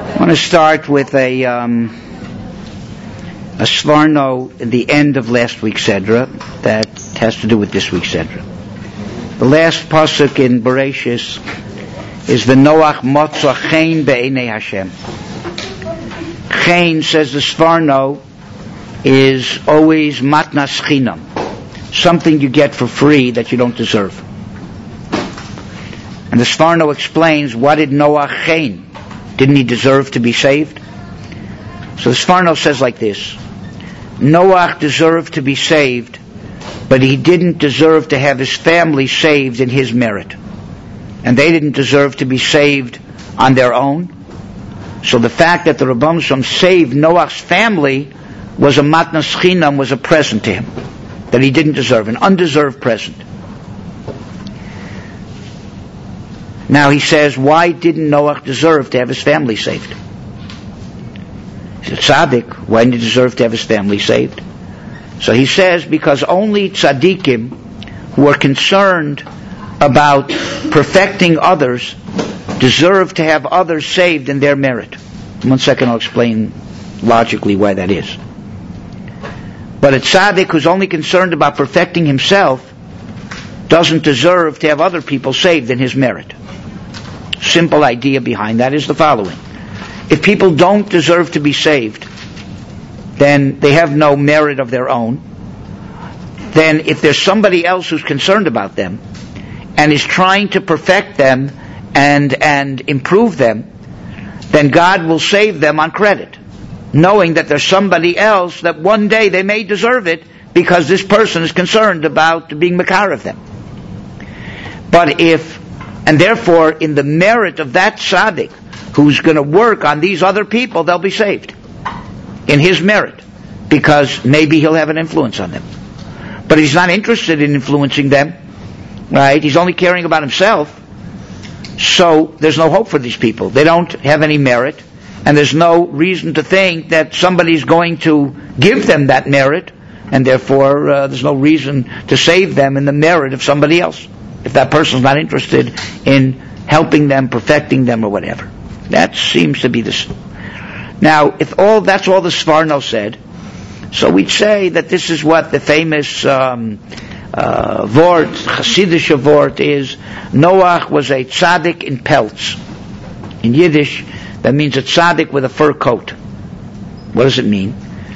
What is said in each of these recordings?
I want to start with a Svarno at the end of last week's Sedra that has to do with this week's Sedra. The last pasuk in Bereshis is the Noach Motza Chen Be'enei Hashem. Chen, says the Svarno, is always matnas chinam, something you get for free that you don't deserve. And the Svarno explains, what did Noach Chen? Didn't he deserve to be saved? So the Svarno says like this: Noach deserved to be saved, but he didn't deserve to have his family saved in his merit. And they didn't deserve to be saved on their own. So the fact that the Rebbeinu Shalom saved Noach's family was a matnas chinam, was a present to him that he didn't deserve, an undeserved present. Now he says, why didn't Noach deserve to have his family saved? He said, tzaddik, why didn't he deserve to have his family saved? So he says, because only tzaddikim who are concerned about perfecting others deserve to have others saved in their merit. In 1 second I'll explain logically why that is. But a tzaddik who's only concerned about perfecting himself doesn't deserve to have other people saved in his merit. Simple idea behind that is the following: if people don't deserve to be saved, then they have no merit of their own. Then if there's somebody else who's concerned about them and is trying to perfect them and improve them, then God will save them on credit, knowing that there's somebody else that one day they may deserve it because this person is concerned about being makar of them. And therefore, in the merit of that tzaddik who's going to work on these other people, they'll be saved in his merit, because maybe he'll have an influence on them. But he's not interested in influencing them, right? He's only caring about himself. So there's no hope for these people. They don't have any merit, and there's no reason to think that somebody's going to give them that merit, and therefore there's no reason to save them in the merit of somebody else, if that person's not interested in helping them, perfecting them, or whatever. That seems to be this. Now, if that's all the Svarno said, so we'd say that this is what the famous Vort, Hasidic Vort is: Noach was a tzaddik in pelts. In Yiddish, that means a tzaddik with a fur coat. What does it mean?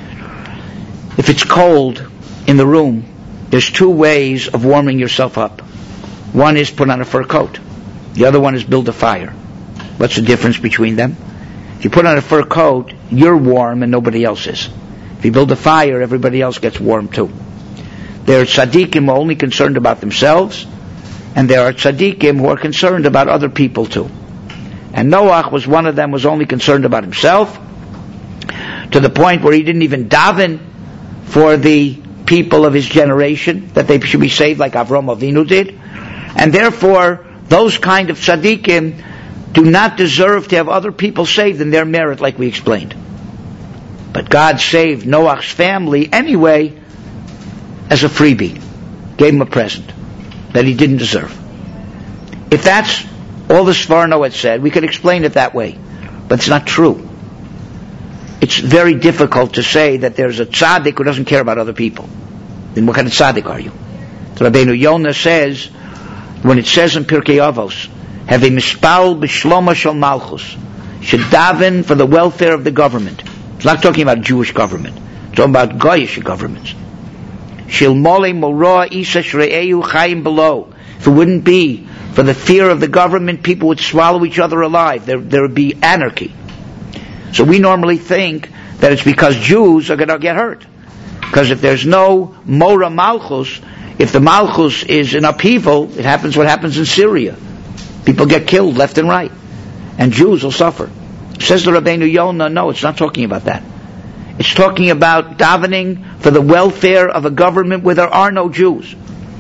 If it's cold in the room, there's two ways of warming yourself up. One is put on a fur coat. The other one is build a fire. What's the difference between them? If you put on a fur coat, you're warm and nobody else is. If you build a fire, everybody else gets warm too. There are tzaddikim who are only concerned about themselves, and there are tzaddikim who are concerned about other people too. And Noach was one of them, was only concerned about himself, to the point where he didn't even daven for the people of his generation, that they should be saved like Avram Avinu did. And therefore, those kind of tzaddikim do not deserve to have other people saved in their merit, like we explained. But God saved Noach's family anyway as a freebie, gave him a present that he didn't deserve. If that's all the Svarno had said, we could explain it that way. But it's not true. It's very difficult to say that there's a tzaddik who doesn't care about other people. Then what kind of tzaddik are you? So Rabbeinu Yonah says, when it says in Pirkei Avos, have a mispal b'shloma shel malchus, should daven for the welfare of the government. It's not talking about Jewish government. It's talking about Goyish governments. Shil mole moroa isa shre'ehu chayim below. If it wouldn't be for the fear of the government, people would swallow each other alive. There would be anarchy. So we normally think that it's because Jews are going to get hurt. Because if there's no mora malchus, if the malchus is in upheaval, it happens what happens in Syria. People get killed left and right. And Jews will suffer. Says the Rabbeinu Yonah, no, it's not talking about that. It's talking about davening for the welfare of a government where there are no Jews.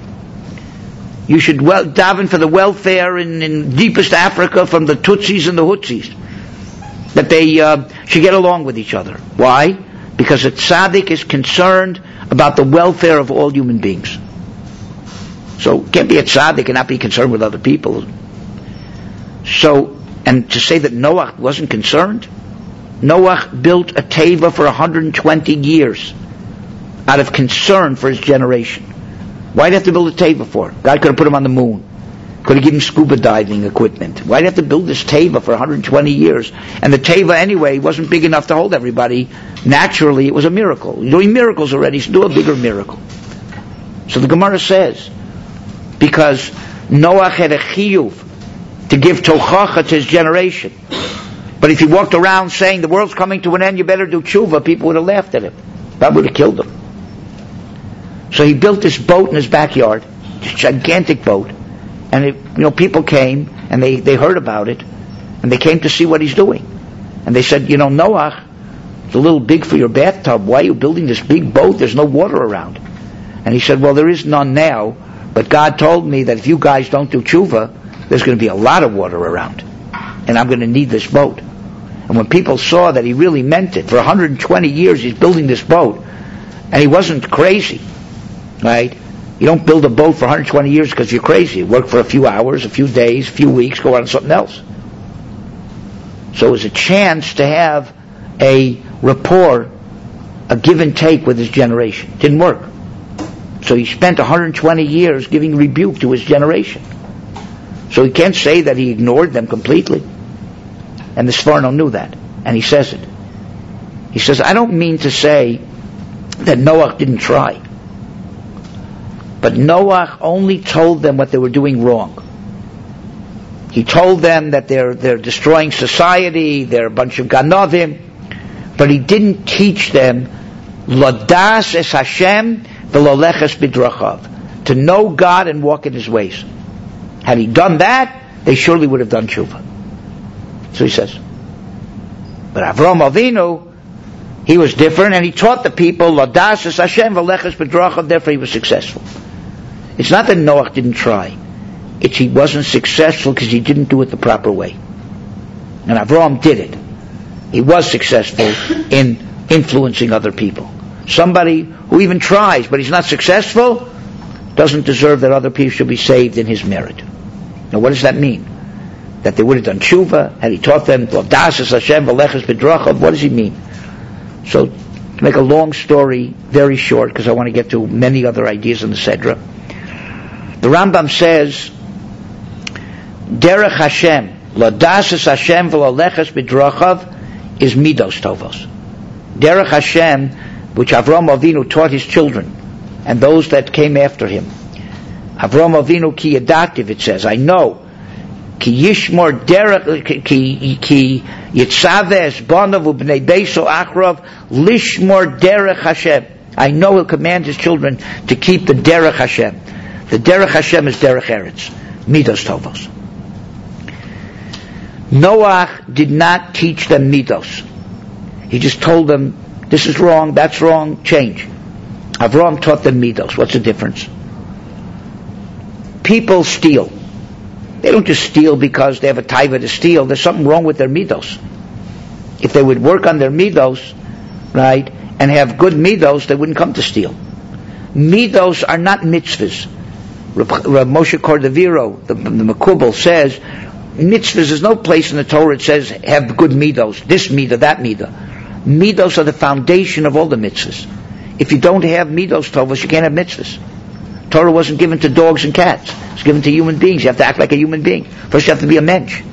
You should daven for the welfare in deepest Africa from the Tutsis and the Hutsis. That they should get along with each other. Why? Because a tzaddik is concerned about the welfare of all human beings. So can't be a tzaddik and not be concerned with other people. So, and to say that Noach wasn't concerned, Noah built a teva for 120 years out of concern for his generation. Why did he have to build a teva for? God could have put him on the moon. Could have given him scuba diving equipment. Why did he have to build this teva for 120 years? And the teva, anyway, wasn't big enough to hold everybody. Naturally, it was a miracle. You're doing miracles already, so do a bigger miracle. So the Gemara says, because Noah had a chiyuv to give tochacha to his generation. But if he walked around saying the world's coming to an end, you better do tshuva, people would have laughed at him. That would have killed him. So he built this boat in his backyard, this gigantic boat, and people came and they heard about it, and they came to see what he's doing. And they said, Noah, it's a little big for your bathtub. Why are you building this big boat? There's no water around. And he said, well, there is none now, but God told me that if you guys don't do tshuva, there's going to be a lot of water around, and I'm going to need this boat. And when people saw that he really meant it, for 120 years he's building this boat, and he wasn't crazy, right? You don't build a boat for 120 years because you're crazy. You work for a few hours, a few days, a few weeks, go on to something else. So it was a chance to have a rapport, a give and take with his generation. Didn't work. So he spent 120 years giving rebuke to his generation. So he can't say that he ignored them completely. And the Sforno knew that. And he says it. He says, I don't mean to say that Noah didn't try. But Noah only told them what they were doing wrong. He told them that they're destroying society, they're a bunch of ganovim, but he didn't teach them Ladas es Hashem v'loleches bidrachav, to know God and walk in His ways. Had he done that, they surely would have done tshuva. So he says. But Avraham Avinu, he was different, and he taught the people Ladas es Hashem v'loleches bidrachav. Therefore, he was successful. It's not that Noah didn't try. It's he wasn't successful because he didn't do it the proper way. And Avraham did it. He was successful in influencing other people. Somebody who even tries, but he's not successful, doesn't deserve that other people should be saved in his merit. Now what does that mean? That they would have done tshuva, had he taught them, Ladas es Hashem v'loleches bidrachav. What does he mean? So, to make a long story very short, because I want to get to many other ideas in the Sedra, the Rambam says, Derech Hashem, Ladas es Hashem v'loleches bidrachav, is midos tovos. Derech Hashem, which Avraham Avinu taught his children, and those that came after him. Avraham Avinu ki yadativ, it says, I know, ki yishmor derech, ki yitzave es bonav u'bnei beiso achrav, lishmor derech Hashem. I know he'll command his children to keep the derech Hashem. The derech Hashem is derech eretz, midos tovos. Noah did not teach them midos. He just told them, this is wrong, that's wrong, change. Avraham taught them midos. What's the difference? People steal. They don't just steal because they have a taiva to steal. There's something wrong with their midos. If they would work on their midos, right, and have good midos, they wouldn't come to steal. Midos are not mitzvahs. Rav Moshe Cordovero, the Makubal, says, mitzvahs, there's no place in the Torah it says, have good midos, this midah, that midah. Midos are the foundation of all the mitzvahs. If you don't have midos tovos, you can't have mitzvahs. Torah wasn't given to dogs and cats. It's given to human beings. You have to act like a human being. First you have to be a mensch.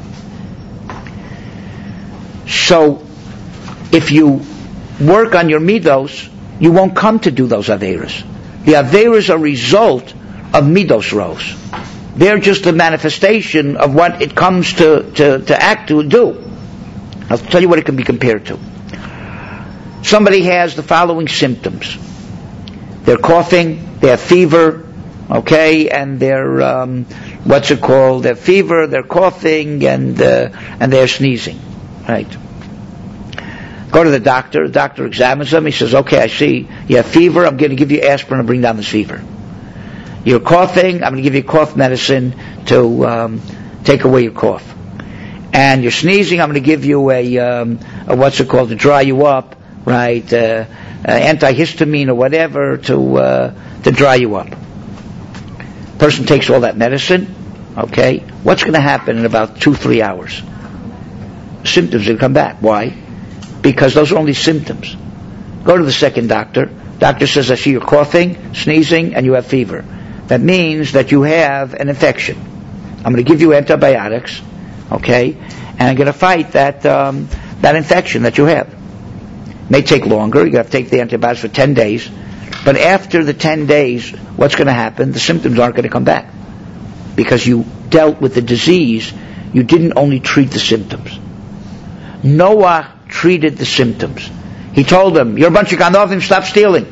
So, if you work on your midos, you won't come to do those averas. The averas are a result of midos rows. They're just a manifestation of what it comes to act to do. I'll tell you what it can be compared to. Somebody has the following symptoms. They're coughing, they have fever, okay, and they're, they're fever, they're coughing, and they're sneezing, right? Go to the doctor examines them, he says, okay, I see, you have fever, I'm going to give you aspirin to bring down this fever. You're coughing, I'm going to give you cough medicine to take away your cough. And you're sneezing, I'm going to give you to dry you up, right? Antihistamine or whatever to dry you up. Person takes all that medicine, okay? What's going to happen in about 2-3 hours? Symptoms will come back. Why? because those are only symptoms. Go to the second doctor. Doctor says, I see you're coughing, sneezing, and you have fever. That means that you have an infection. I'm going to give you antibiotics, okay, and I'm going to fight that infection that you have. It may take longer. You have to take the antibiotics for 10 days. But after the 10 days, what's going to happen? The symptoms aren't going to come back. Because you dealt with the disease, you didn't only treat the symptoms. Noah treated the symptoms. He told them, you're a bunch of Ganovim, stop stealing.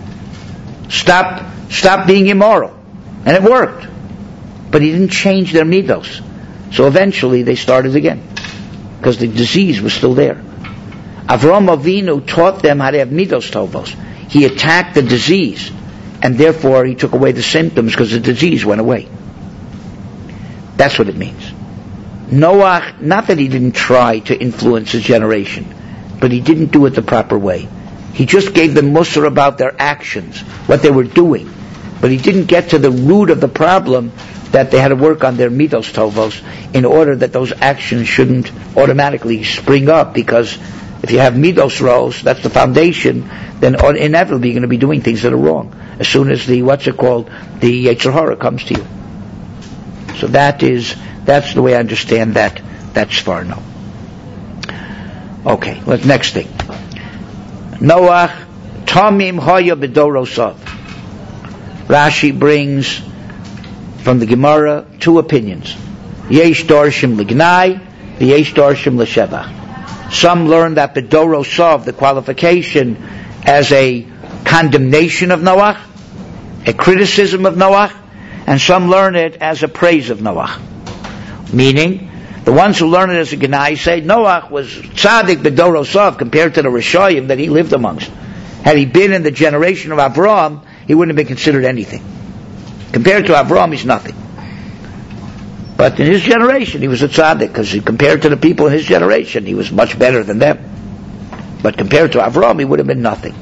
Stop being immoral. And it worked. But he didn't change their midos. So eventually they started again. Because the disease was still there. Avraham Avinu taught them how to have midos tovos. He attacked the disease. And therefore he took away the symptoms because the disease went away. That's what it means. Noah, not that he didn't try to influence his generation, but he didn't do it the proper way. He just gave them musar about their actions, what they were doing. But he didn't get to the root of the problem that they had to work on their midos tovos in order that those actions shouldn't automatically spring up, because if you have midos ros, that's the foundation, then inevitably you're going to be doing things that are wrong as soon as the Yetzer Hara comes to you. So that's the way I understand that Sforno. Okay, next thing. Noach Tamim Haya B'Dorosav. Rashi brings from the Gemara two opinions. Yesh Dorshim L'Gnai, Yesh Dorshim L'Shevach. Some learn that B'Dorosav, the qualification as a condemnation of Noach, a criticism of Noach, and some learn it as a praise of Noach. Meaning, the ones who learn it as a Gnai say Noach was tzaddik b'dorosav compared to the Rishayim that he lived amongst. Had he been in the generation of Avraham, he wouldn't have been considered anything. Compared to Avraham, he's nothing. But in his generation, he was a tzaddik, because compared to the people in his generation, he was much better than them. But compared to Avraham, he would have been nothing.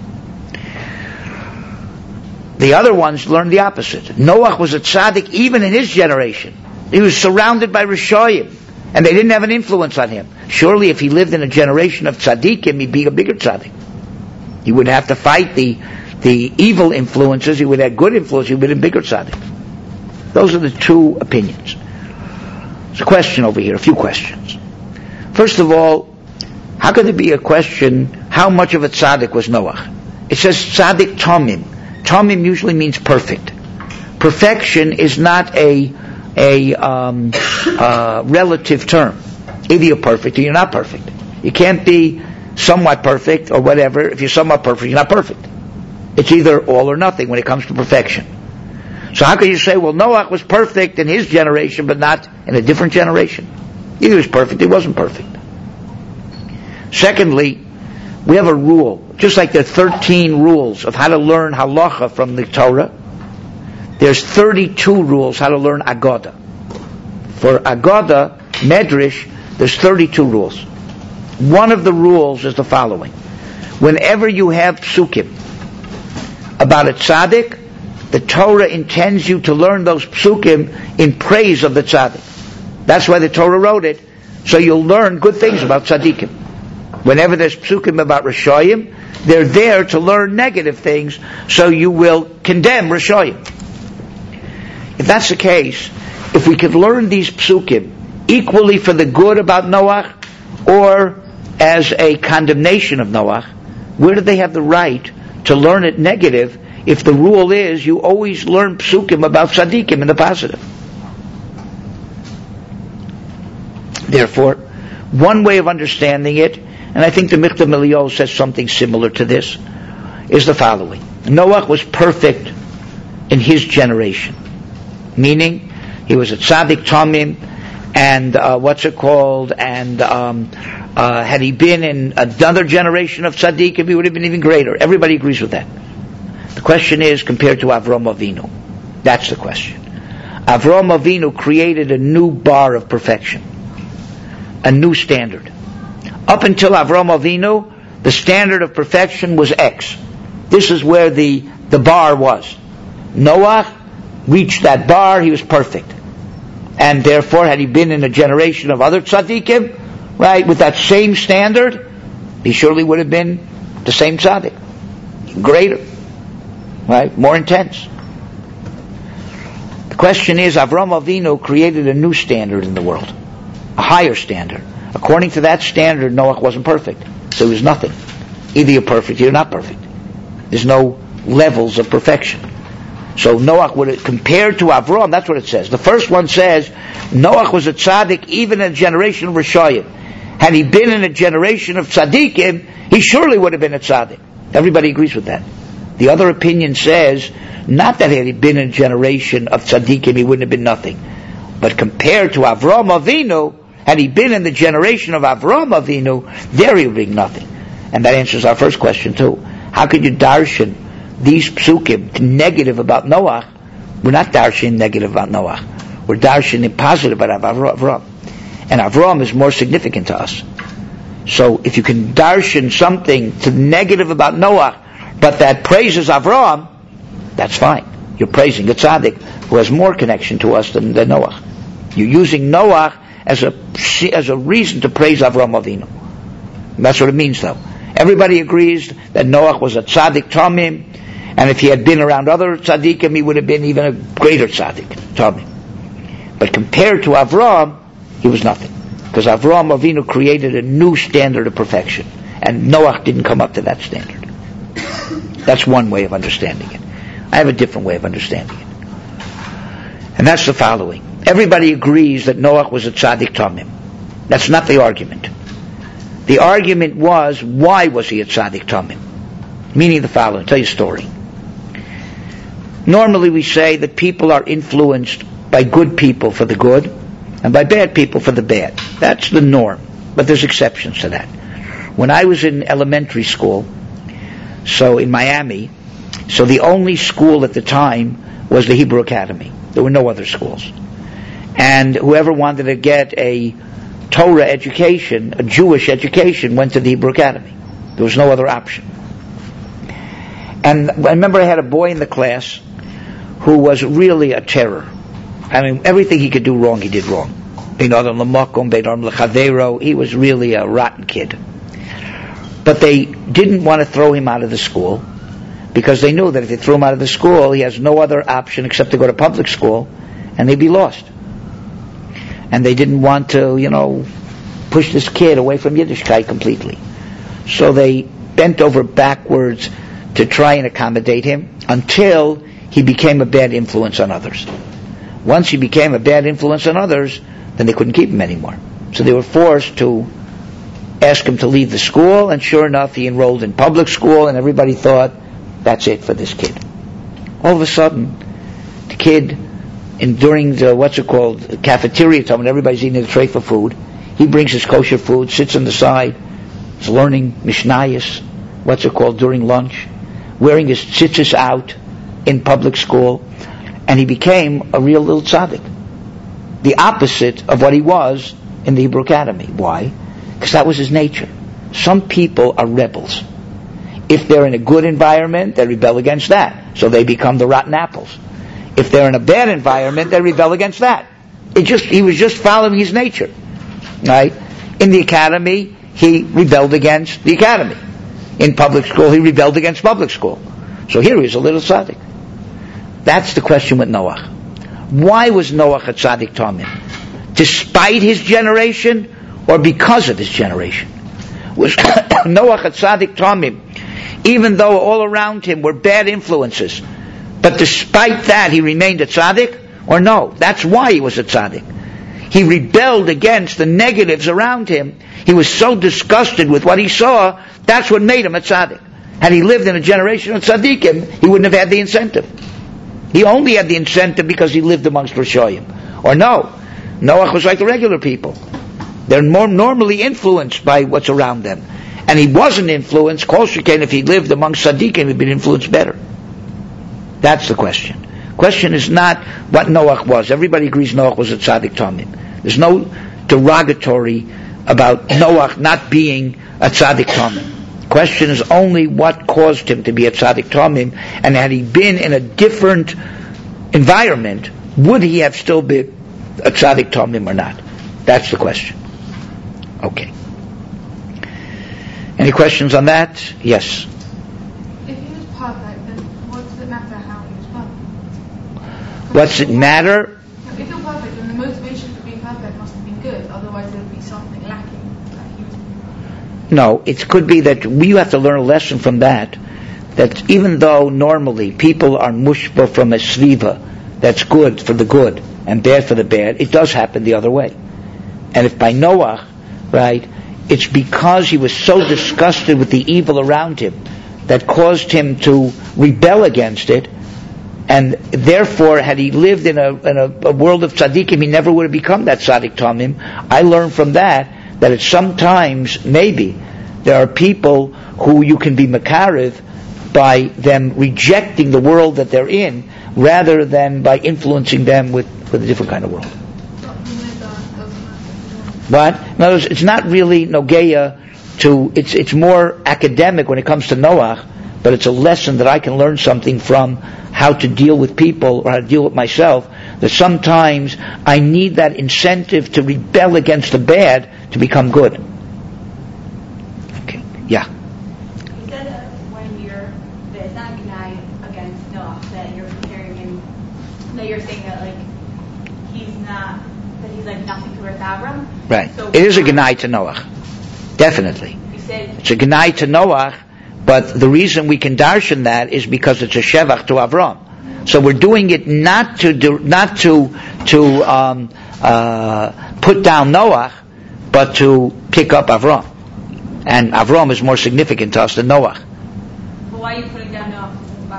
The other ones learned the opposite. Noach was a tzaddik even in his generation. He was surrounded by Rishayim, and they didn't have an influence on him. Surely if he lived in a generation of tzaddikim, he'd be a bigger tzaddik. He wouldn't have to fight the evil influences. He would have good influence. He would have been a bigger tzaddik. Those are the two opinions. There's a question over here, a few questions. First of all, how could there be a question, how much of a tzaddik was Noach? It says tzaddik tamim. Tamim usually means perfect. Perfection is not a relative term. Either you're perfect or you're not perfect. You can't be somewhat perfect or whatever. If you're somewhat perfect, you're not perfect. It's either all or nothing when it comes to perfection. So how can you say, well, Noach was perfect in his generation but not in a different generation? Either he was perfect, he wasn't perfect. Secondly, we have a rule. Just like there are 13 rules of how to learn halacha from the Torah, there's 32 rules how to learn Agada. For Agada, Medrash, there's 32 rules. One of the rules is the following. Whenever you have psukim about a tzaddik, the Torah intends you to learn those psukim in praise of the tzaddik. That's why the Torah wrote it, so you'll learn good things about tzaddikim. Whenever there's psukim about Rishayim, they're there to learn negative things, so you will condemn Rishayim. If that's the case, if we could learn these psukim equally for the good about Noach or as a condemnation of Noach, where do they have the right to learn it negative if the rule is you always learn psukim about tzaddikim in the positive? Therefore, one way of understanding it, and I think the Michtav Eliyahu says something similar to this, is the following. Noach was perfect in his generation. Meaning, he was a tzaddik tamim, and had he been in another generation of tzaddikim, he would have been even greater. Everybody agrees with that. The question is, compared to Avraham Avinu. That's the question. Avraham Avinu created a new bar of perfection. A new standard. Up until Avraham Avinu, the standard of perfection was X. This is where the bar was. Noah reached that bar, he was perfect. And therefore, had he been in a generation of other tzaddikim, right, with that same standard, he surely would have been the same tzaddik, greater, right? More intense. The question is, Avraham Avinu created a new standard in the world, a higher standard. According to that standard, Noach wasn't perfect, so he was nothing. Either you're perfect or you're not perfect. There's no levels of perfection. So Noach would have, compared to Avraham, that's what it says. The first one says, Noach was a tzaddik even in a generation of Rishayim. Had he been in a generation of tzaddikim, he surely would have been a tzaddik. Everybody agrees with that. The other opinion says, not that had he been in a generation of tzaddikim, he wouldn't have been nothing. But compared to Avraham Avinu, had he been in the generation of Avraham Avinu, there he would be nothing. And that answers our first question too. How could you darshan these psukim negative about Noach? We're not darshan negative about Noach. We're darshan positive about Avraham. And Avraham is more significant to us. So if you can darshan something to negative about Noach, but that praises Avraham, that's fine. You're praising a tzaddik who has more connection to us than Noach. You're using Noach as a reason to praise Avraham Avinu. That's what it means, though. Everybody agrees that Noach was a tzaddik tamim, and if he had been around other tzaddikim, he would have been even a greater tzaddik tamim. But compared to Avraham, he was nothing, because Avraham Avinu created a new standard of perfection, and Noach didn't come up to that standard. That's one way of understanding it. I have a different way of understanding it, and that's the following. Everybody agrees that Noach was a tzaddik tamim. That's not the argument. The argument was, why was he a tzaddik tamim? Meaning the following. I'll tell you a story. Normally we say that people are influenced by good people for the good, and by bad people for the bad. That's the norm. But there's exceptions to that. When I was in elementary school, so in Miami, so the only school at the time was the Hebrew Academy. There were no other schools. And whoever wanted to get a Torah education, a Jewish education, went to the Hebrew Academy. There was no other option. And I remember I had a boy in the class who was really a terror. I mean, everything he could do wrong, he did wrong. He was really a rotten kid. But they didn't want to throw him out of the school, because they knew that if they threw him out of the school, he has no other option except to go to public school, and they'd be lost. And they didn't want to, push this kid away from Yiddishkeit completely. So they bent over backwards to try and accommodate him until he became a bad influence on others. Once he became a bad influence on others, then they couldn't keep him anymore. So they were forced to ask him to leave the school, and sure enough, he enrolled in public school, and everybody thought, that's it for this kid. All of a sudden, the kid, during the, cafeteria time, when everybody's eating a tray for food, he brings his kosher food, sits on the side, is learning Mishnayos, during lunch, wearing his tzitzis out in public school, and he became a real little tzaddik. The opposite of what he was in the Hebrew Academy. Why? Because that was his nature. Some people are rebels. If they're in a good environment, they rebel against that. So they become the rotten apples. If they're in a bad environment, they rebel against that. He was just following his nature. Right? In the academy, he rebelled against the academy. In public school, he rebelled against public school. So here he is, a little tzaddik. That's the question with Noach. Why was Noach a tzaddik tamim? Despite his generation, or because of his generation? Was Noach a tzaddik tamim, even though all around him were bad influences, but despite that he remained a tzaddik? Or no, that's why he was a tzaddik. He rebelled against the negatives around him. He was so disgusted with what he saw, that's what made him a tzaddik. Had he lived in a generation of tzaddikim, he wouldn't have had the incentive. He only had the incentive because he lived amongst Rishoyim. Or no, Noach was like the regular people. They're more normally influenced by what's around them. And he wasn't influenced, Kol Sheken, if he lived amongst tzaddikim, he'd been influenced better. That's the question. Question is not what Noach was. Everybody agrees Noach was a tzaddik tamim. There's no derogatory about Noach not being a tzaddik tamim. Question is only what caused him to be a tzaddik tamim, and had he been in a different environment, would he have still been a tzaddik tamim or not? That's the question. Okay. And Any questions on that? Yes. If he was perfect, then what does it matter how he was perfect? What's it matter? If you're perfect, then the motivation for being perfect must have been good. Otherwise, there would be something lacking. No, it could be that you have to learn a lesson from that. That even though normally people are mushba from a sviva, that's good for the good and bad for the bad, it does happen the other way. And if by Noach, right, it's because he was so disgusted with the evil around him that caused him to rebel against it, and therefore had he lived in a world of tzaddikim, he never would have become that tzaddik tamim. I learned from that it's sometimes, maybe, there are people who you can be makariv by them rejecting the world that they're in, rather than by influencing them with a different kind of world. But in other words, it's not really nogeya to. It's more academic when it comes to Noach, but it's a lesson that I can learn something from how to deal with people or how to deal with myself. That sometimes I need that incentive to rebel against the bad to become good. Okay, yeah. You said when it's not gnai against Noach, that you're comparing him, that you're saying that he's like nothing to Avram. Right. So it is a gnai to Noach. Definitely. You said it's a gnai to Noach, but the reason we can darshan that is because it's a shevach to Avram. So we're doing it not to put down Noach, but to pick up Avram. And Avram is more significant to us than Noach. But why are you putting down Noach?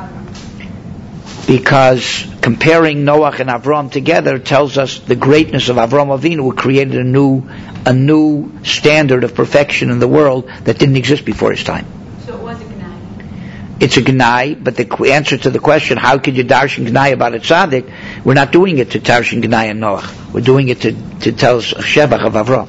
Because comparing Noach and Avram together tells us the greatness of Avram Avinu, who created a new standard of perfection in the world that didn't exist before his time. So it was a gnai. It's a gnai, but the answer to the question, how could you darshan gnai about a tzaddik? We're not doing it to darshan gnai and Noach. We're doing it to tell us a shevach of Avram.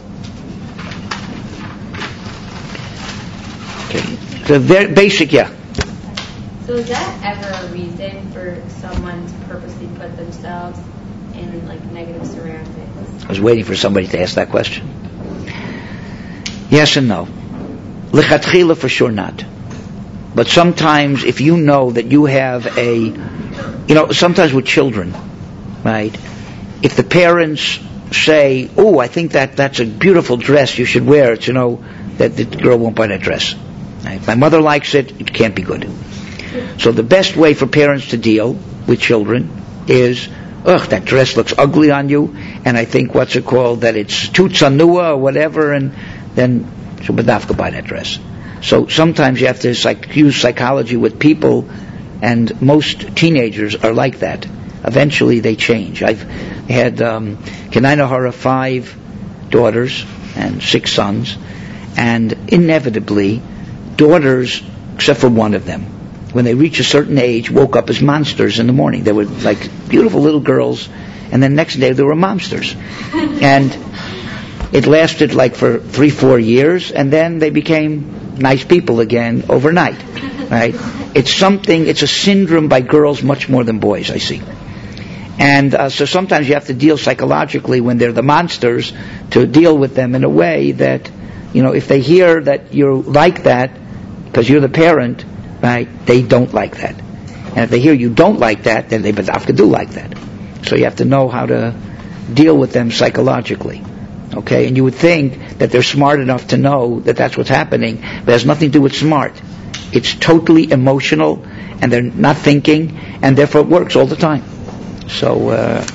Okay, so very basic, yeah. So is that ever a reason for someone to purposely put themselves in negative surroundings? I was waiting for somebody to ask that question. Yes and no. Lichatchila, for sure not. But sometimes if you know that you have sometimes with children, right? If the parents say, "Oh, I think that's a beautiful dress, you should wear it," that the girl won't buy that dress. Right? If my mother likes it, it can't be good. So the best way for parents to deal with children is, that dress looks ugly on you, and I think that it's too tzanua or whatever, and then so badafka buy that dress. So sometimes you have to use psychology with people, and most teenagers are like that. Eventually they change. I've had Kenainahara 5 daughters and 6 sons, and inevitably daughters, except for one of them, when they reach a certain age, woke up as monsters in the morning. They were like beautiful little girls, and then next day they were monsters. And it lasted for 3-4 years, and then they became nice people again overnight. Right? It's a syndrome by girls much more than boys, I see. And so sometimes you have to deal psychologically when they're the monsters, to deal with them in a way that, if they hear that you're like that, because you're the parent, right, they don't like that. And if they hear you don't like that, then they badafka do like that. So you have to know how to deal with them psychologically. Okay? And you would think that they're smart enough to know that that's what's happening, but it has nothing to do with smart. It's totally emotional, and they're not thinking, and therefore it works all the time. So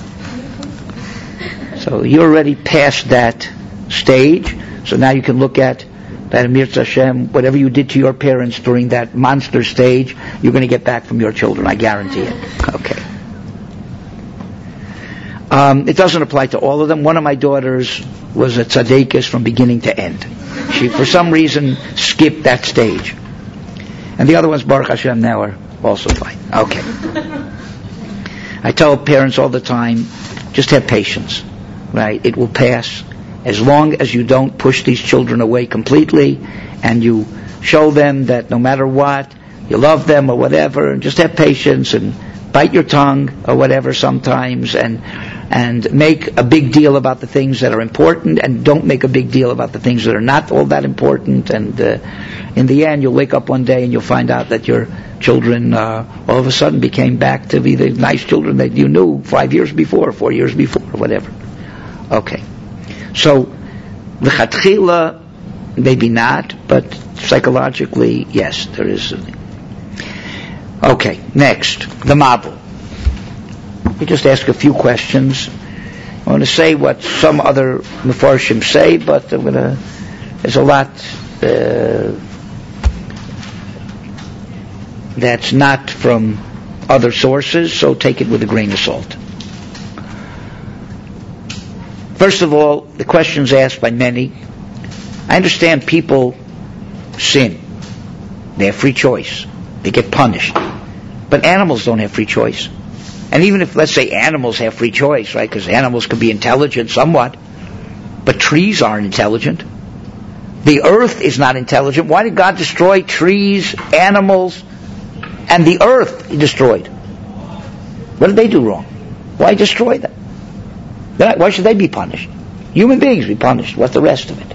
you're already past that stage, so now you can look at that Amir Hashem, whatever you did to your parents during that monster stage, you're going to get back from your children, I guarantee it. Okay. It doesn't apply to all of them. One of my daughters was a tzaddikus from beginning to end. She, for some reason, skipped that stage. And the other ones, Baruch Hashem, now are also fine. Okay. I tell parents all the time, just have patience, right? It will pass. As long as you don't push these children away completely, and you show them that no matter what, you love them or whatever, and just have patience and bite your tongue or whatever sometimes, and and make a big deal about the things that are important, and don't make a big deal about the things that are not all that important. And in the end, you'll wake up one day and you'll find out that your children all of a sudden became back to be the nice children that you knew 5 years before, 4 years before, or whatever. Okay. So, l'chatchila, maybe not, but psychologically, yes, there is. Okay, next, the Mabul. We just ask a few questions. I want to say what some other Mefarshim say, but there's a lot that's not from other sources, so take it with a grain of salt. First of all, the questions asked by many. I understand people sin. They have free choice. They get punished. But animals don't have free choice. And even if, let's say, animals have free choice, right, because animals can be intelligent somewhat, but trees aren't intelligent. The earth is not intelligent. Why did God destroy trees, animals, and the earth He destroyed? What did they do wrong? Why destroy them? Why should they be punished? Human beings be punished. What's the rest of it?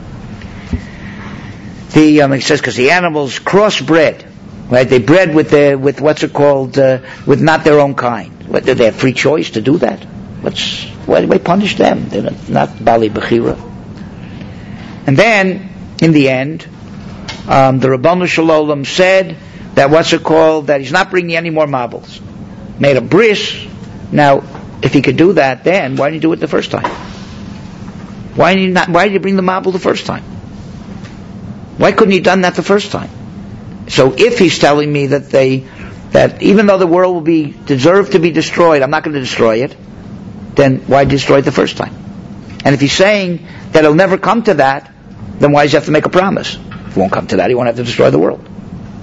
It says because the animals crossbred, right? They bred with what's it called, with not their own kind. What, do they have free choice to do that? Why do we punish them? They're not Bali Bechira. And then, in the end, the Rabbanu Shalom said that that He's not bringing any more marbles. Made a bris. Now, if He could do that then, why didn't He do it the first time? Why did He bring the marble the first time? Why couldn't He have done that the first time? So if He's telling me that even though the world will deserve to be destroyed, I'm not going to destroy it, then why destroy it the first time? And if He's saying that it'll never come to that, then why does He have to make a promise? If it won't come to that, He won't have to destroy the world.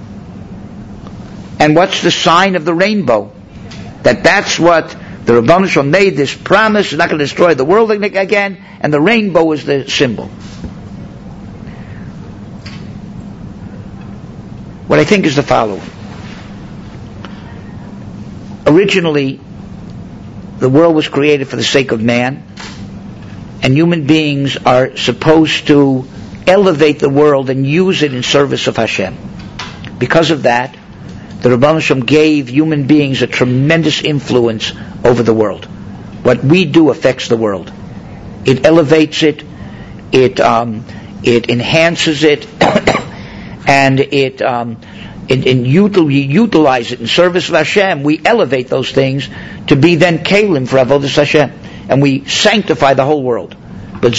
And what's the sign of the rainbow? That's what the Rabbanu Shalom made this promise, He's not going to destroy the world again, and the rainbow is the symbol. What I think is the following. Originally, the world was created for the sake of man, and human beings are supposed to elevate the world and use it in service of Hashem. Because of that, the Rabbanu Shalom gave human beings a tremendous influence over the world. What we do affects the world. It elevates it, it enhances it, and we utilize it in service of Hashem. We elevate those things to be then kalim for avodas Hashem, and we sanctify the whole world. But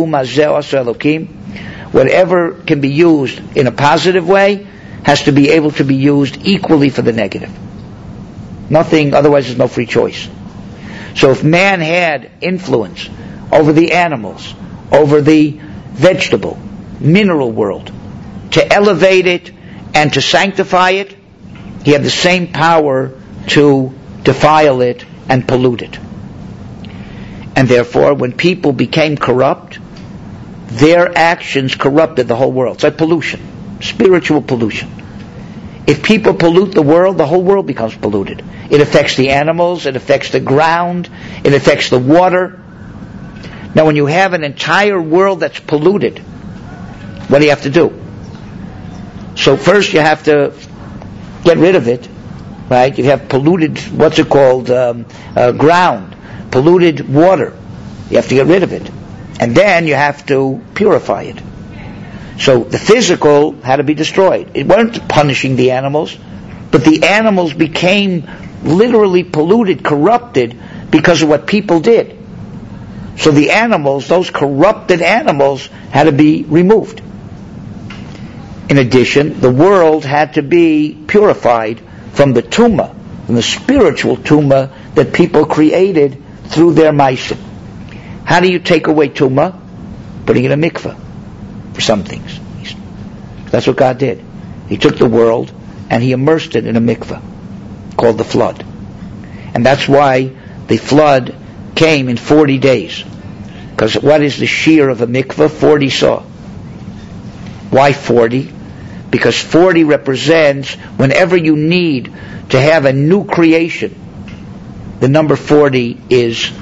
whatever can be used in a positive way has to be able to be used equally for the negative. Nothing, otherwise there's no free choice. So if man had influence over the animals, over the vegetable, mineral world, to elevate it and to sanctify it, he had the same power to defile it and pollute it. And therefore, when people became corrupt, their actions corrupted the whole world. It's like pollution, spiritual pollution. If people pollute the world, the whole world becomes polluted. It affects the animals, it affects the ground, it affects the water. Now when you have an entire world that's polluted, what do you have to do? So first you have to get rid of it, right? You have polluted, ground, polluted water. You have to get rid of it. And then you have to purify it. So the physical had to be destroyed. It wasn't punishing the animals, but the animals became literally polluted, corrupted, because of what people did. So the animals, those corrupted animals, had to be removed. In addition, the world had to be purified from the tumah, from the spiritual tumah that people created through their ma'asim. How do you take away tumah? Putting in a mikveh for some things. That's what God did. He took the world and He immersed it in a mikveh called the flood. And that's why the flood came in 40 days. Because what is the shear of a mikveh? 40 saw. Why 40? Because 40 represents whenever you need to have a new creation. The number 40 is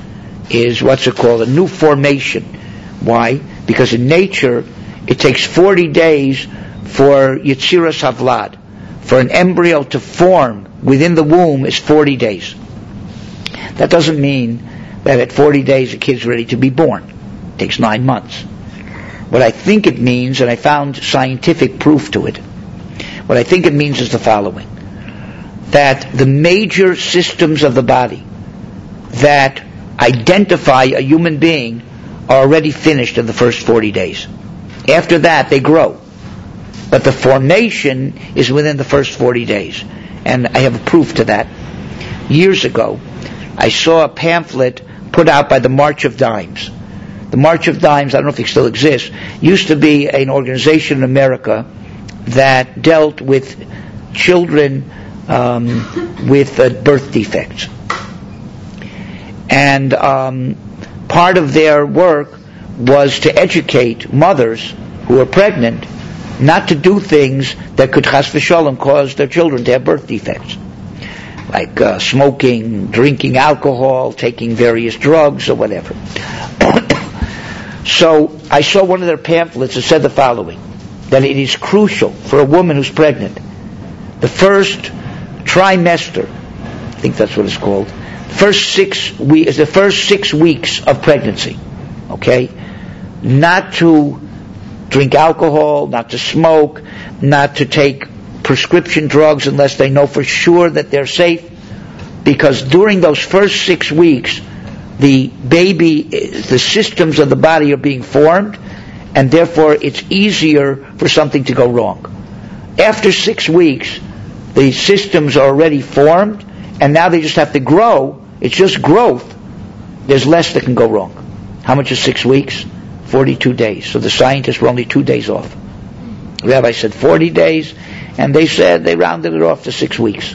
is what's it called? A new formation. Why? Because in nature, it takes 40 days for Yetziras Havlad. For an embryo to form within the womb is 40 days. That doesn't mean that at 40 days a kid's ready to be born. It takes 9 months. What I think it means, and I found scientific proof to it, what I think it means is the following. That the major systems of the body that identify a human being are already finished in the first 40 days. After that, they grow. But the formation is within the first 40 days. And I have a proof to that. Years ago, I saw a pamphlet put out by the March of Dimes. The March of Dimes, I don't know if it still exists, used to be an organization in America that dealt with children with birth defects. And part of their work was to educate mothers who were pregnant not to do things that could chas v'sholem cause their children to have birth defects, like smoking, drinking alcohol, taking various drugs or whatever. So I saw one of their pamphlets that said the following, that it is crucial for a woman who's pregnant, the first trimester, I think that's what it's called, the first 6 weeks of pregnancy, okay, not to drink alcohol, not to smoke, not to take prescription drugs unless they know for sure that they're safe, because during those first 6 weeks, the systems of the body are being formed, and therefore it's easier for something to go wrong. After 6 weeks, the systems are already formed, and now they just have to grow. It's just growth. There's less that can go wrong. How much is 6 weeks? 42 days. So the scientists were only 2 days off. The rabbi said 40 days, and they said they rounded it off to 6 weeks.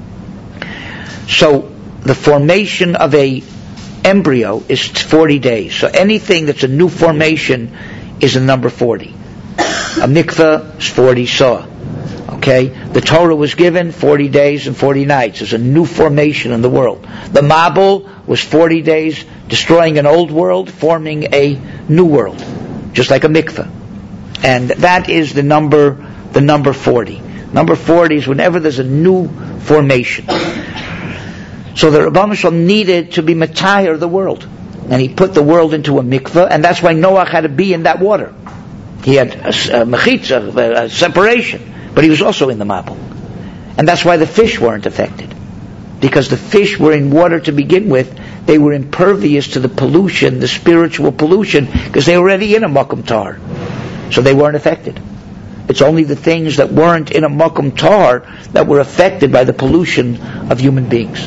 So the formation of a embryo is 40 days. So anything that's a new formation is a number 40. A mikveh is 40 saw. Okay? The Torah was given 40 days and 40 nights. It's a new formation in the world. The Mabul was 40 days destroying an old world, forming a new world. Just like a mikveh. And that is the number 40. Number 40 is whenever there's a new formation. So the Rebbeinu Shalom needed to be matayir the world. And he put the world into a mikveh, and that's why Noah had to be in that water. He had a mechitza, a separation, but he was also in the Mabul. And that's why the fish weren't affected. Because the fish were in water to begin with, they were impervious to the pollution, the spiritual pollution, because they were already in a makom tar. So they weren't affected. It's only the things that weren't in a makom tar that were affected by the pollution of human beings.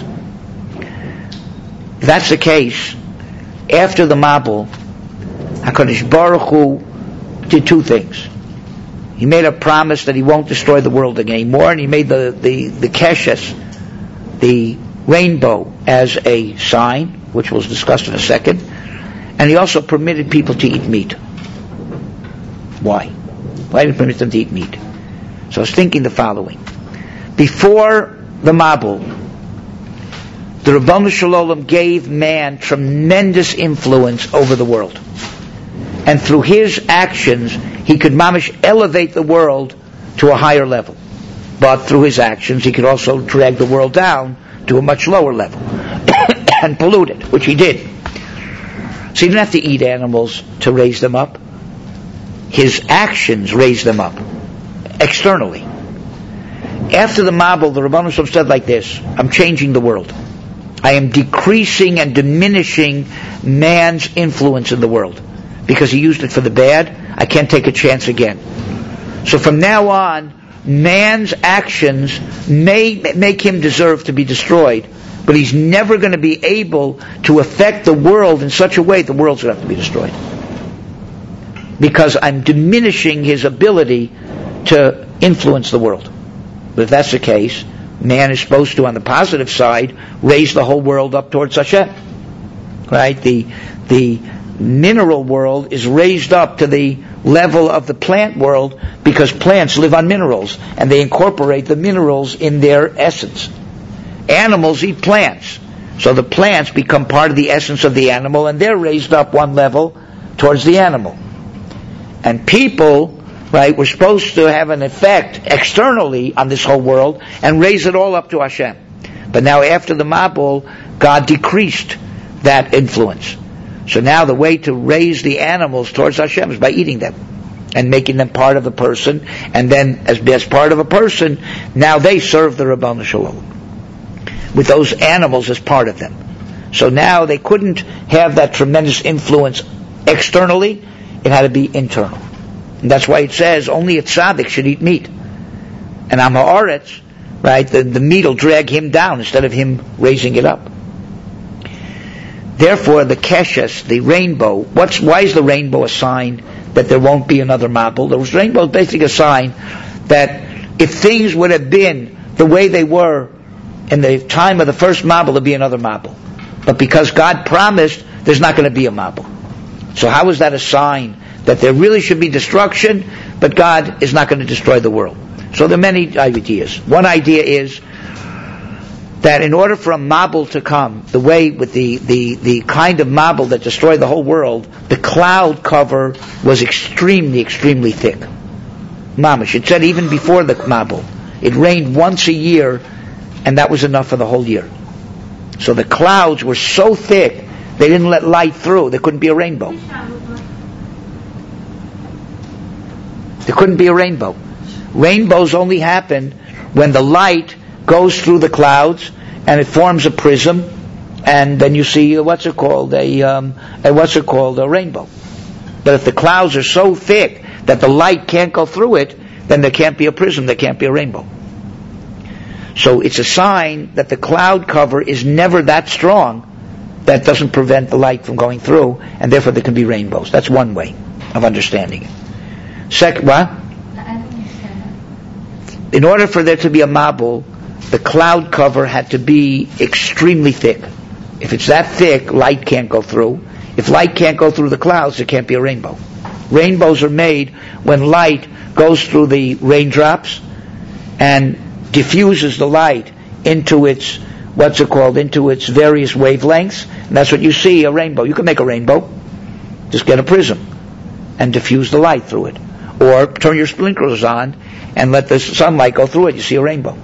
If that's the case, after the Mabul, HaKadosh Baruch Hu did 2 things. He made a promise that he won't destroy the world anymore, and he made the keshes, the rainbow, as a sign, which we'll discuss in a second. And he also permitted people to eat meat. Why? Why did he permit them to eat meat? So I was thinking the following. Before the Mabul, the Rebbeinu Shalom gave man tremendous influence over the world. And through his actions, he could mamish elevate the world to a higher level. But through his actions, he could also drag the world down to a much lower level and pollute it, which he did. So he didn't have to eat animals to raise them up. His actions raised them up externally. After the Mabul, the Rebbeinu Shalom said like this: I'm changing the world. I am decreasing and diminishing man's influence in the world. Because he used it for the bad, I can't take a chance again. So from now on, man's actions may make him deserve to be destroyed, but he's never going to be able to affect the world in such a way the world's going to have to be destroyed. Because I'm diminishing his ability to influence the world. But if that's the case, man is supposed to, on the positive side, raise the whole world up towards Hashem. Right? The mineral world is raised up to the level of the plant world because plants live on minerals and they incorporate the minerals in their essence. Animals eat plants, So the plants become part of the essence of the animal, and they're raised up one level towards the animal. And people, right, were supposed to have an effect externally on this whole world and raise it all up to Hashem. But now after the Mabul, God decreased that influence. So now the way to raise the animals towards Hashem is by eating them and making them part of the person. And then as part of a person, now they serve the Rabbanu Shalom with those animals as part of them. So now they couldn't have that tremendous influence externally. It had to be internal. And that's why it says only a tzaddik should eat meat. And Am Haaretz, right, the meat will drag him down instead of him raising it up. Therefore, the keshes, the rainbow, why is the rainbow a sign that there won't be another Mabul? The rainbow is basically a sign that if things would have been the way they were in the time of the first Mabul, there'd be another Mabul. But because God promised, there's not going to be a Mabul. So how is that a sign that there really should be destruction, but God is not going to destroy the world? So there are many ideas. One idea is that in order for a Mabul to come, the way with the kind of Mabul that destroyed the whole world, the cloud cover was extremely, extremely thick. Mamash. It said even before the Mabul, it rained once a year, and that was enough for the whole year. So the clouds were so thick, they didn't let light through. There couldn't be a rainbow. There couldn't be a rainbow. Rainbows only happen when the light goes through the clouds and it forms a prism, and then you see a rainbow. But if the clouds are so thick that the light can't go through it, then there can't be a prism, there can't be a rainbow. So it's a sign that the cloud cover is never that strong that doesn't prevent the light from going through, and therefore there can be rainbows. That's one way of understanding it. Second, what? In order for there to be a Mabul, the cloud cover had to be extremely thick. If it's that thick, light can't go through. If light can't go through the clouds, there can't be a rainbow. Rainbows are made when light goes through the raindrops and diffuses the light into its, into its various wavelengths. And that's what you see, a rainbow. You can make a rainbow. Just get a prism and diffuse the light through it. Or turn your sprinklers on and let the sunlight go through it. You see a rainbow.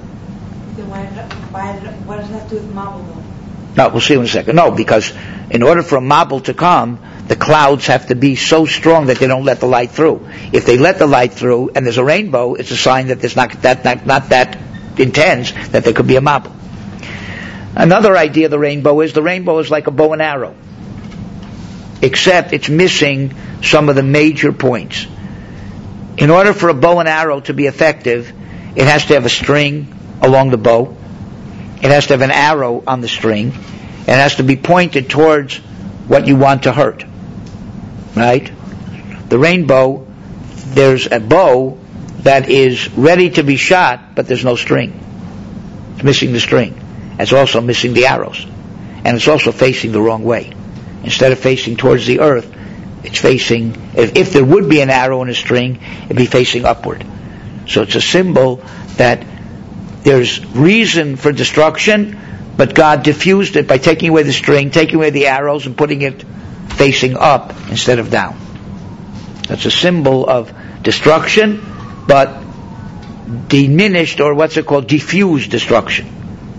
What does that do with Mabul though? No, we'll see in a second. No, because in order for a Mabul to come, the clouds have to be so strong that they don't let the light through. If they let the light through and there's a rainbow, it's a sign that there's not that intense that there could be a Mabul. Another idea of the rainbow is like a bow and arrow, except it's missing some of the major points. In order for a bow and arrow to be effective, it has to have a string along the bow. It has to have an arrow on the string. It has to be pointed towards what you want to hurt. Right? The rainbow, there's a bow that is ready to be shot, but there's no string. It's missing the string. It's also missing the arrows. And it's also facing the wrong way. Instead of facing towards the earth, it's facing, if there would be an arrow and a string, it'd be facing upward. So it's a symbol that there's reason for destruction, but God diffused it by taking away the string, taking away the arrows, and putting it facing up instead of down. That's a symbol of destruction, but diminished, or diffused destruction.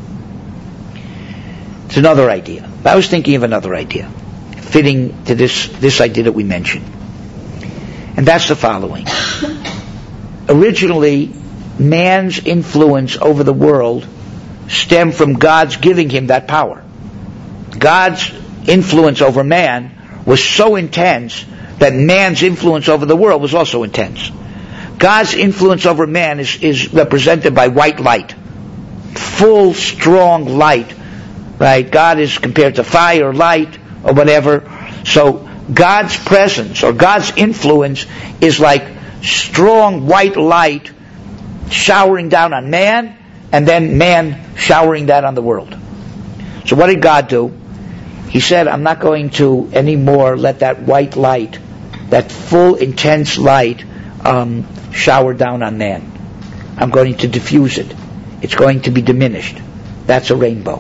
It's another idea. I was thinking of another idea, fitting to this idea that we mentioned. And that's the following. Originally, man's influence over the world stemmed from God's giving him that power. God's influence over man was so intense that man's influence over the world was also intense. God's influence over man is represented by white light. Full, strong light. Right? God is compared to fire, light, or whatever. So God's presence or God's influence is like strong white light showering down on man, and then man showering that on the world. So what did God do? He said, I'm not going to anymore let that white light, that full, intense light, shower down on man. I'm going to diffuse it. It's going to be diminished. That's a rainbow.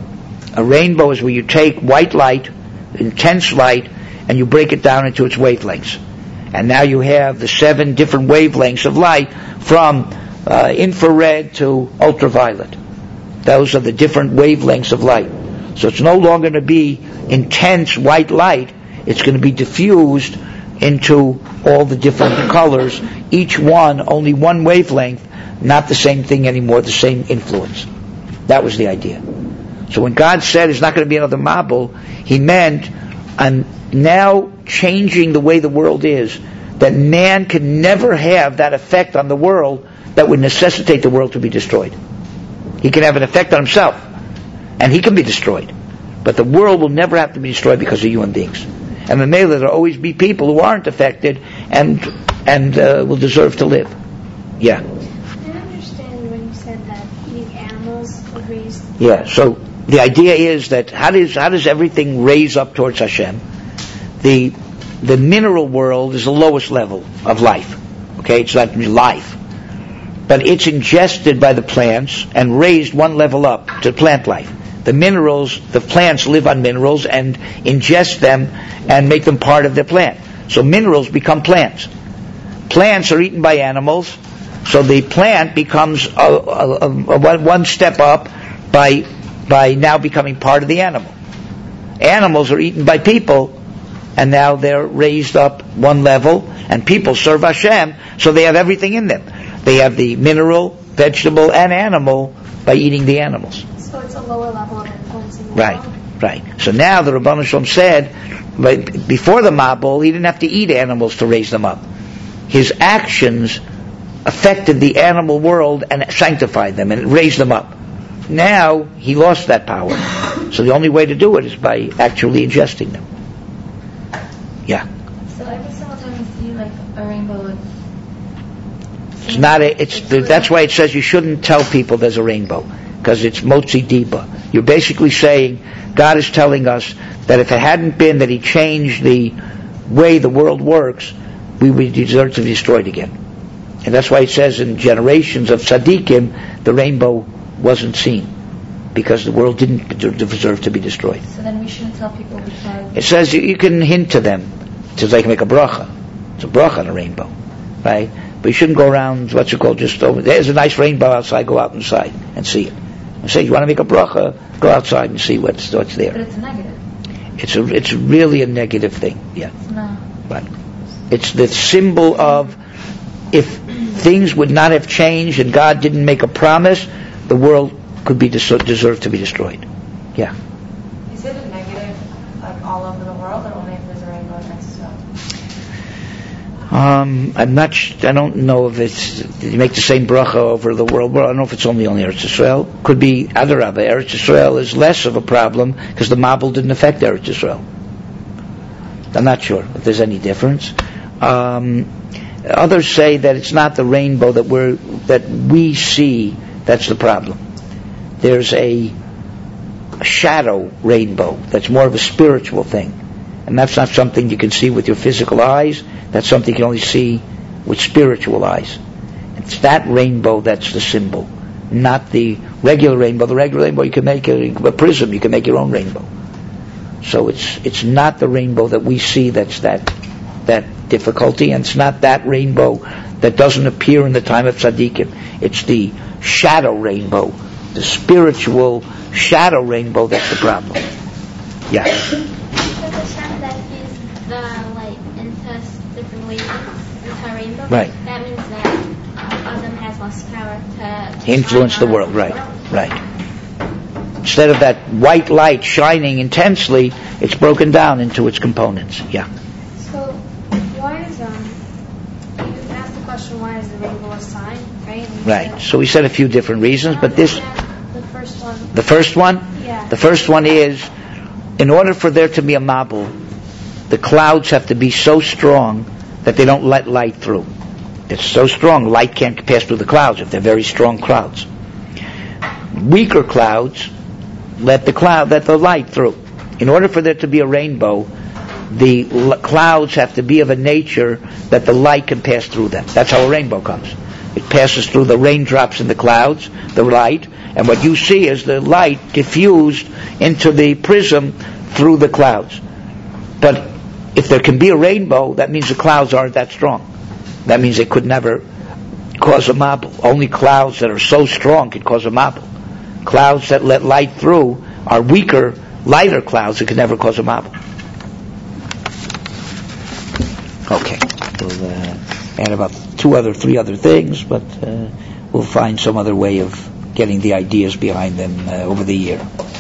A rainbow is where you take white light, intense light, and you break it down into its wavelengths. And now you have the 7 different wavelengths of light from infrared to ultraviolet. Those are the different wavelengths of light. So it's no longer going to be intense white light. It's going to be diffused into all the different colors. Each one, only one wavelength, not the same thing anymore, the same influence. That was the idea. So when God said it's not going to be another Mabul, He meant, I'm now changing the way the world is, that man can never have that effect on the world that would necessitate the world to be destroyed. He can have an effect on himself, and he can be destroyed. But the world will never have to be destroyed because of human beings. And there will always be people who aren't affected and will deserve to live. Yeah. I didn't understand when you said that eating animals would raise. Yeah. So the idea is that how does everything raise up towards Hashem? The mineral world is the lowest level of life. Okay, it's not life. But it's ingested by the plants and raised one level up to plant life. The plants live on minerals and ingest them and make them part of their plant. So minerals become plants. Plants are eaten by animals, so the plant becomes one step up by now becoming part of the animal. Animals are eaten by people, and now they're raised up one level, and people serve Hashem, so they have everything in them. They have the mineral, vegetable, and animal by eating the animals. So it's a lower level of influencing the world? Right. So now the Rabbanu Shalom said, before the Mabul, he didn't have to eat animals to raise them up. His actions affected the animal world and sanctified them and raised them up. Now he lost that power. So the only way to do it is by actually ingesting them. Yeah. So every single time you see like a rainbow, It's not that's why it says you shouldn't tell people there's a rainbow, because it's motzi diba. You're basically saying God is telling us that if it hadn't been that He changed the way the world works, we would deserve to be destroyed again. And that's why it says in generations of tzaddikim the rainbow wasn't seen, because the world didn't deserve to be destroyed. So then we shouldn't tell people because It says you can hint to them, so they can make a bracha. It's a bracha on a rainbow, right? But you shouldn't go around, just over. There's a nice rainbow outside, go out inside and see it. And say, you want to make a bracha, go outside and see what's there. But it's a negative. It's really a negative thing, yeah. No. Right. It's the symbol of, if things would not have changed and God didn't make a promise, the world could be deserved to be destroyed. Yeah. Is it a negative like all over the world, or only if there's a rainbow in Israel? I don't know if you make the same bracha over the world. I don't know if it's only Eretz Yisrael. Could be Adarabah. Eretz Yisrael is less of a problem because the Mabul didn't affect Eretz Yisrael. I'm not sure if there's any difference. Others say that it's not the rainbow that we see that's the problem. There's a shadow rainbow that's more of a spiritual thing. And that's not something you can see with your physical eyes. That's something you can only see with spiritual eyes. It's that rainbow that's the symbol, not the regular rainbow. The regular rainbow, you can make a prism, you can make your own rainbow. So it's not the rainbow that we see that's that difficulty, and it's not that rainbow that doesn't appear in the time of tzaddikim. It's the shadow rainbow, the spiritual shadow rainbow that's the problem. Yeah. Because the shadow that gives the light into different wavelengths into a rainbow, Right. that means that Adam has less power to Influence the world, right. Instead of that white light shining intensely, it's broken down into its components. Yeah. So, why is you asked the question, why is the rainbow a sign, right? And you Right. said- So we said a few different reasons, but this, The first one. the first one? Yeah. The first one is, in order for there to be a Mabul, the clouds have to be so strong that they don't let light through. It's so strong, light can't pass through the clouds if they're very strong clouds. Weaker clouds let the light through. In order for there to be a rainbow, the clouds have to be of a nature that the light can pass through them. That's how a rainbow comes. It passes through the raindrops in the clouds, the light, and what you see is the light diffused into the prism through the clouds. But if there can be a rainbow, that means the clouds aren't that strong. That means they could never cause a mabul. Only clouds that are so strong could cause a mabul. Clouds that let light through are weaker, lighter clouds that could never cause a mabul. Okay, we'll add about 3 other things, but we'll find some other way of getting the ideas behind them over the year.